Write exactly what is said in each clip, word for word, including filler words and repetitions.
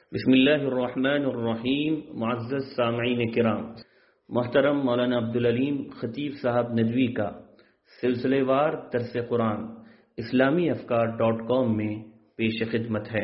بسم اللہ الرحمن الرحیم. معزز سامعین کرام، محترم مولانا عبدالعلیم خطیب صاحب ندوی کا سلسلے وار درس قرآن اسلامی افکار ڈاٹ کام میں پیش خدمت ہے.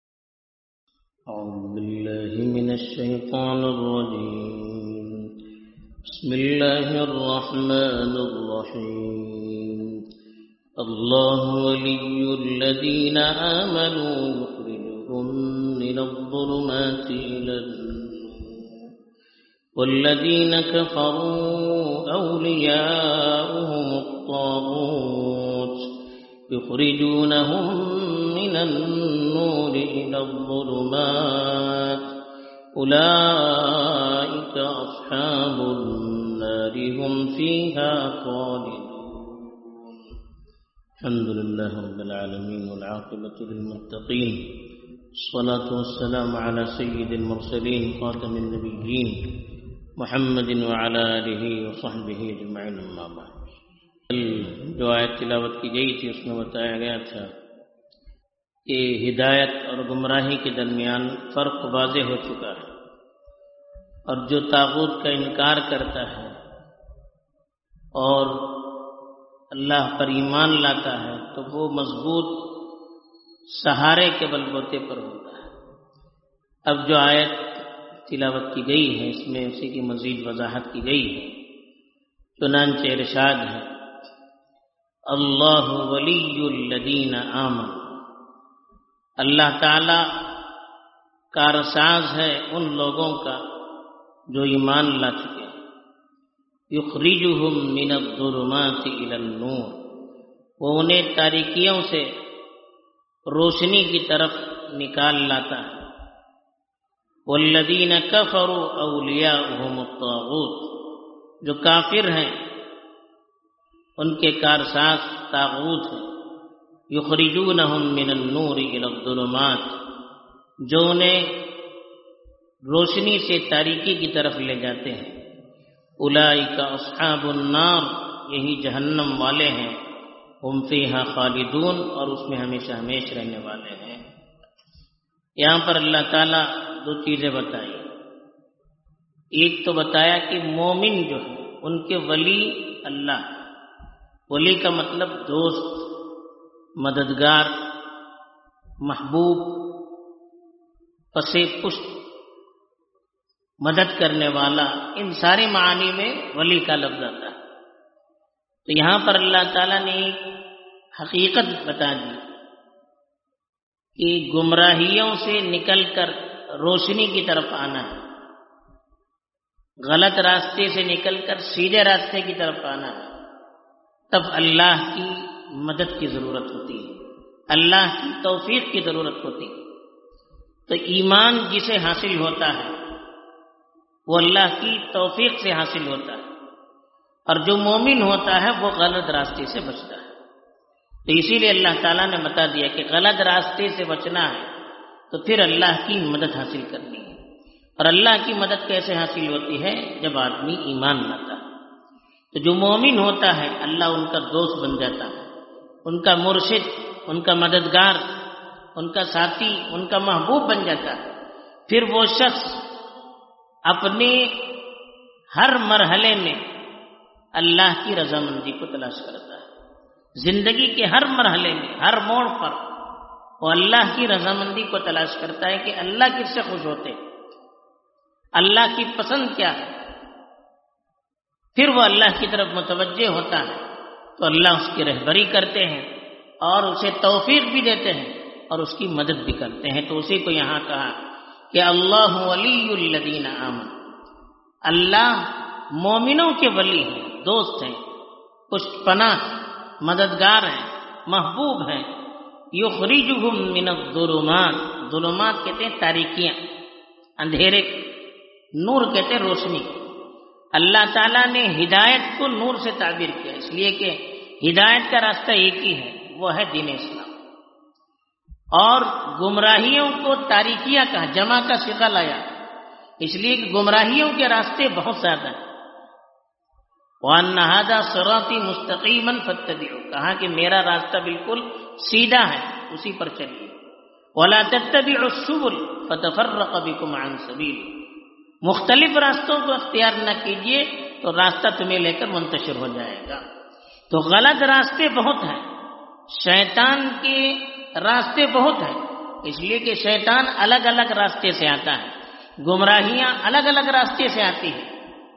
اعوذ باللہ من الشیطان الرجیم. بسم اللہ الرحمن الرحیم. اللہ ولی الذین آمنوا یخرجهم من الظلمات إلى النور والذين كفروا أولياؤهم الطاغوت يخرجونهم من النور إلى الظلمات أولئك أصحاب النار هم فيها خالدون. الحمد لله رب العالمين والعاقبة للمتقين، الصلاة والسلام على سيد المرسلين خاتم النبيين محمد وعلى آله وصحبه اجمعين. اما بعد، جو آیت تلاوت کی گئی تھی اس میں بتایا گیا تھا کہ ہدایت اور گمراہی کے درمیان فرق واضح ہو چکا ہے، اور جو طاغوت کا انکار کرتا ہے اور اللہ پر ایمان لاتا ہے تو وہ مضبوط سہارے کے بل بوتے پر ہوتا ہے. اب جو آیت تلاوت کی گئی ہے اس میں اسی کی مزید وضاحت کی گئی ہے. چنانچہ ارشاد ہے، اللہ ولی الذین آمنوا، اللہ تعالی کارساز ہے ان لوگوں کا جو ایمان لا چکے ہیں. یخرجہم من الظلمات الی النور، وہ انہیں تاریکیوں سے روشنی کی طرف نکال لاتا ہے. والذین کفروا اولیاؤہم الطاغوت، جو کافر ہیں ان کے کارساز طاغوت ہیں. یخرجونہم من النور الی الظلمات، جو انہیں روشنی سے تاریکی کی طرف لے جاتے ہیں. اولئک اصحاب النار، یہی جہنم والے ہیں. ہم فیہا خالدون، اور اس میں ہمیشہ ہمیشہ رہنے والے ہیں. یہاں پر اللہ تعالیٰ دو چیزیں بتائی. ایک تو بتایا کہ مومن جو ہے ان کے ولی اللہ. ولی کا مطلب دوست، مددگار، محبوب، پسے پشت، مدد کرنے والا، ان سارے معانی میں ولی کا لفظ آتا ہے. تو یہاں پر اللہ تعالیٰ نے حقیقت بتا دی کہ گمراہیوں سے نکل کر روشنی کی طرف آنا ہے، غلط راستے سے نکل کر سیدھے راستے کی طرف آنا ہے. تب اللہ کی مدد کی ضرورت ہوتی ہے، اللہ کی توفیق کی ضرورت ہوتی ہے. تو ایمان جسے حاصل ہوتا ہے وہ اللہ کی توفیق سے حاصل ہوتا ہے، اور جو مومن ہوتا ہے وہ غلط راستے سے بچتا ہے. تو اسی لیے اللہ تعالیٰ نے بتا دیا کہ غلط راستے سے بچنا ہے تو پھر اللہ کی مدد حاصل کرنی ہے. اور اللہ کی مدد کیسے حاصل ہوتی ہے؟ جب آدمی ایمان لاتا ہے. تو جو مومن ہوتا ہے اللہ ان کا دوست بن جاتا ہے، ان کا مرشد، ان کا مددگار، ان کا ساتھی، ان کا محبوب بن جاتا ہے. پھر وہ شخص اپنے ہر مرحلے میں اللہ کی رضامندی کو تلاش کرتا ہے. زندگی کے ہر مرحلے میں، ہر موڑ پر وہ اللہ کی رضامندی کو تلاش کرتا ہے کہ اللہ کس سے خوش ہوتے، اللہ کی پسند کیا ہے. پھر وہ اللہ کی طرف متوجہ ہوتا ہے تو اللہ اس کی رہبری کرتے ہیں اور اسے توفیق بھی دیتے ہیں اور اس کی مدد بھی کرتے ہیں. تو اسی کو یہاں کہا کہ اللہ ولی الذین آمنوا، اللہ مومنوں کے ولی ہیں، دوست ہیں، پشت پناہ، مددگار ہیں، محبوب ہیں. یخرجہم من الظلمات، ظلمات کہتے ہیں تاریکیاں، اندھیرے. نور کہتے ہیں روشنی. اللہ تعالیٰ نے ہدایت کو نور سے تعبیر کیا، اس لیے کہ ہدایت کا راستہ ایک ہی ہے، وہ ہے دین اسلام. اور گمراہیوں کو تاریکیاں کہا، جمع کا صیغہ لایا، اس لیے کہ گمراہیوں کے راستے بہت زیادہ ہیں. وَأَنَّ هَذَا صِرَاطِي مُسْتَقِيمًا فَاتَّبِعُوهُ، کہا کہ میرا راستہ بالکل سیدھا ہے، اسی پر چلیے. وَلَا تَتَّبِعُوا السُّبُلَ فَتَفَرَّقَ بِكُمْ عَنْ سَبِيلِهِ، مختلف راستوں کو اختیار نہ کیجیے تو راستہ تمہیں لے کر منتشر ہو جائے گا۔ تو غلط راستے بہت ہیں، شیطان کے راستے بہت ہیں، اس لیے کہ شیطان الگ الگ راستے سے آتا ہے، گمراہیاں الگ الگ راستے سے آتی ہیں۔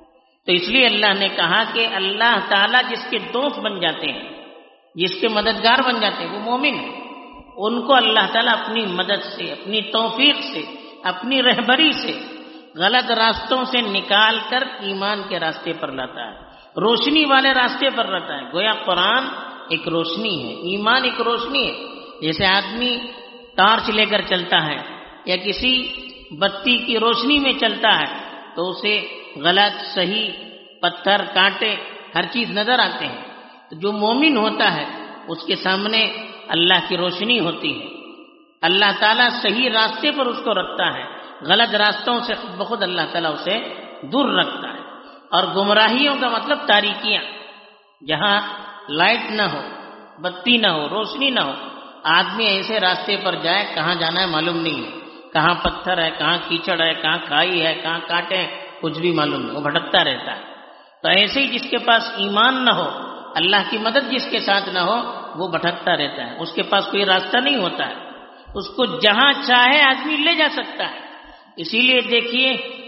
تو اس لیے اللہ نے کہا کہ اللہ تعالیٰ جس کے دوست بن جاتے ہیں، جس کے مددگار بن جاتے ہیں، وہ مومن ہیں، ان کو اللہ تعالیٰ اپنی مدد سے، اپنی توفیق سے، اپنی رہبری سے غلط راستوں سے نکال کر ایمان کے راستے پر لاتا ہے، روشنی والے راستے پر لاتا ہے۔ گویا قرآن ایک روشنی ہے، ایمان ایک روشنی ہے۔ جیسے آدمی ٹارچ لے کر چلتا ہے یا کسی بتی کی روشنی میں چلتا ہے تو اسے غلط صحیح پتھر کانٹے ہر چیز نظر آتے ہیں۔ تو جو مومن ہوتا ہے اس کے سامنے اللہ کی روشنی ہوتی ہے، اللہ تعالیٰ صحیح راستے پر اس کو رکھتا ہے، غلط راستوں سے خود بخود اللہ تعالیٰ اسے دور رکھتا ہے۔ اور گمراہیوں کا مطلب تاریکیاں، جہاں لائٹ نہ ہو، بتی نہ ہو، روشنی نہ ہو، آدمی ایسے راستے پر جائے کہاں جانا ہے معلوم نہیں ہے، کہاں پتھر ہے، کہاں کیچڑ ہے، کہاں کھائی ہے، کہاں کانٹے ہیں، کچھ بھی معلوم نہیں، وہ بھٹکتا رہتا ہے۔ تو ایسے ہی جس کے پاس ایمان نہ ہو، اللہ کی مدد جس کے ساتھ نہ ہو، وہ بھٹکتا رہتا ہے، اس کے پاس کوئی راستہ نہیں ہوتا ہے، اس کو جہاں چاہے آدمی لے جا سکتا ہے۔ اسی لیے دیکھیے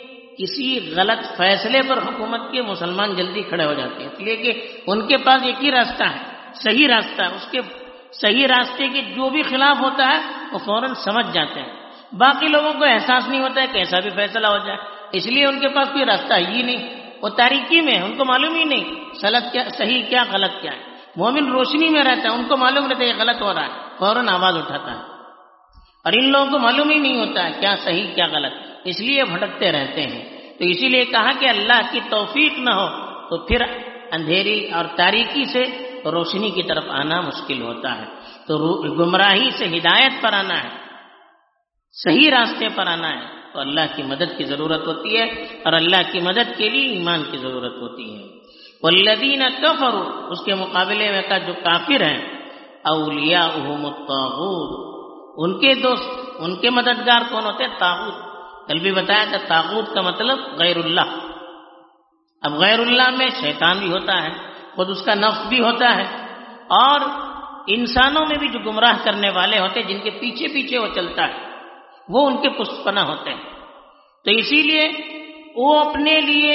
کسی غلط فیصلے پر حکومت کے مسلمان جلدی کھڑے ہو جاتے ہیں، اس لیے کہ ان کے پاس ایک ہی راستہ ہے، صحیح راستہ ہے، اس کے صحیح راستے کے جو بھی خلاف ہوتا ہے وہ فوراً سمجھ جاتے ہیں۔ باقی لوگوں کو احساس نہیں ہوتا ہے کیسا بھی فیصلہ ہو جائے، اس لیے ان کے پاس کوئی راستہ ہی نہیں، وہ تاریکی میں ہے، ان کو معلوم ہی نہیں غلط کیا صحیح کیا غلط کیا ہے۔ مومن روشنی میں رہتا ہے، ان کو معلوم رہتا ہے یہ غلط ہو رہا ہے، فوراً آواز اٹھاتا ہے، اور ان لوگوں کو معلوم ہی نہیں ہوتا ہے کیا صحیح کیا غلط، اس لیے بھٹکتے رہتے ہیں۔ تو اسی لیے کہا کہ اللہ کی توفیق نہ ہو تو پھر اندھیری اور تاریکی سے روشنی کی طرف آنا مشکل ہوتا ہے۔ تو گمراہی سے ہدایت پر آنا ہے، صحیح راستے پر آنا ہے تو اللہ کی مدد کی ضرورت ہوتی ہے، اور اللہ کی مدد کے لیے ایمان کی ضرورت ہوتی ہے۔ والذین کفروا، اس کے مقابلے میں کا جو کافر ہیں، اولیاؤہم الطاغوت، ان کے دوست، ان کے مددگار کون ہوتے ہیں؟ طاغوت۔ کل بھی بتایا تھا طاغوت کا مطلب غیر اللہ۔ اب غیر اللہ میں شیطان بھی ہوتا ہے، خود اس کا نفس بھی ہوتا ہے، اور انسانوں میں بھی جو گمراہ کرنے والے ہوتے ہیں، جن کے پیچھے پیچھے وہ چلتا ہے، وہ ان کے پشت پناہ ہوتے ہیں۔ تو اسی لیے وہ اپنے لیے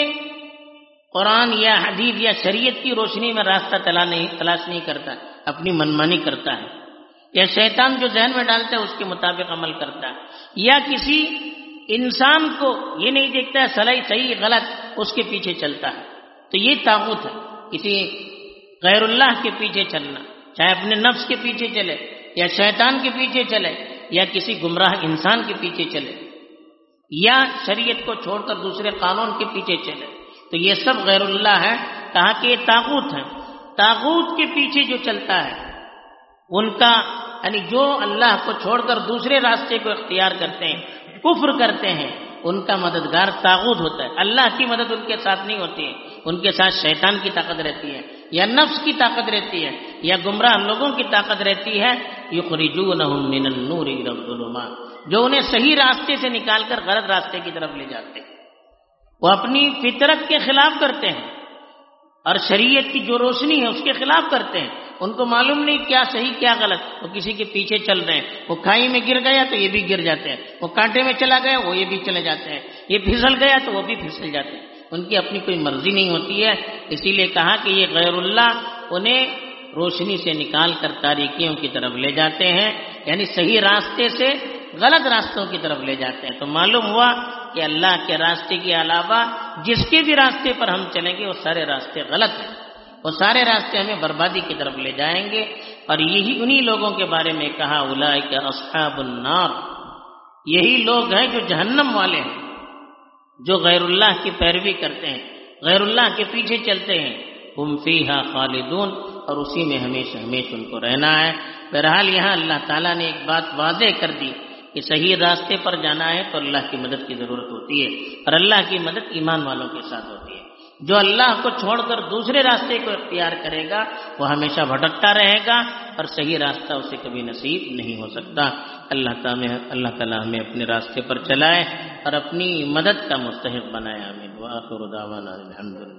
قرآن یا حدیث یا شریعت کی روشنی میں راستہ تلاش نہیں کرتا، اپنی منمانی کرتا ہے، یا شیطان جو ذہن میں ڈالتا ہے اس کے مطابق عمل کرتا ہے، یا کسی انسان کو یہ نہیں دیکھتا ہے صحیح صحیح غلط، اس کے پیچھے چلتا ہے۔ تو یہ طاغوت ہے، کسی غیر اللہ کے پیچھے چلنا، چاہے اپنے نفس کے پیچھے چلے یا شیطان کے پیچھے چلے یا کسی گمراہ انسان کے پیچھے چلے یا شریعت کو چھوڑ کر دوسرے قانون کے پیچھے چلے، تو یہ سب غیر اللہ ہے۔ کہا کہ یہ طاغوت ہے، طاغوت کے پیچھے جو چلتا ہے ان کا یعنی جو اللہ کو چھوڑ کر دوسرے راستے کو اختیار کرتے ہیں، کفر کرتے ہیں، ان کا مددگار طاغوت ہوتا ہے۔ اللہ کی مدد ان کے ساتھ نہیں ہوتی ہے، ان کے ساتھ شیطان کی طاقت رہتی ہے، یا نفس کی طاقت رہتی ہے، یا گمراہ لوگوں کی طاقت رہتی ہے۔ یخرجونہم من النور الی الظلمات، جو انہیں صحیح راستے سے نکال کر غلط راستے کی طرف لے جاتے ہیں۔ وہ اپنی فطرت کے خلاف کرتے ہیں اور شریعت کی جو روشنی ہے اس کے خلاف کرتے ہیں، ان کو معلوم نہیں کیا صحیح کیا غلط، وہ کسی کے پیچھے چل رہے ہیں۔ وہ کھائی میں گر گیا تو یہ بھی گر جاتے ہیں، وہ کانٹے میں چلا گیا وہ یہ بھی چلے جاتے ہیں، یہ پھسل گیا تو وہ بھی پھسل جاتے ہیں، ان کی اپنی کوئی مرضی نہیں ہوتی ہے۔ اسی لیے کہا کہ یہ غیر اللہ انہیں روشنی سے نکال کر تاریکیوں کی طرف لے جاتے ہیں، یعنی صحیح راستے سے غلط راستوں کی طرف لے جاتے ہیں۔ تو معلوم ہوا کہ اللہ کے راستے کے علاوہ جس کے بھی راستے پر ہم چلیں گے وہ سارے راستے غلط ہیں، وہ سارے راستے ہمیں بربادی کی طرف لے جائیں گے۔ اور یہی انہی لوگوں کے بارے میں کہا اولئک اصحاب النار، یہی لوگ ہیں جو جہنم والے ہیں، جو غیر اللہ کی پیروی کرتے ہیں، غیر اللہ کے پیچھے چلتے ہیں۔ ہم فیہا خالدون، اور اسی میں ہمیشہ ہمیشہ ان کو رہنا ہے۔ بہرحال یہاں اللہ تعالیٰ نے ایک بات واضح کر دی کہ صحیح راستے پر جانا ہے تو اللہ کی مدد کی ضرورت ہوتی ہے، اور اللہ کی مدد ایمان والوں کے ساتھ ہوتی ہے۔ جو اللہ کو چھوڑ کر دوسرے راستے کو اختیار کرے گا وہ ہمیشہ بھٹکتا رہے گا، اور صحیح راستہ اسے کبھی نصیب نہیں ہو سکتا۔ اللہ تعالی اللہ تعالی ہمیں اپنے راستے پر چلائے اور اپنی مدد کا مستحق بنائے. آمین. وآخر دعوانا الحمدللہ.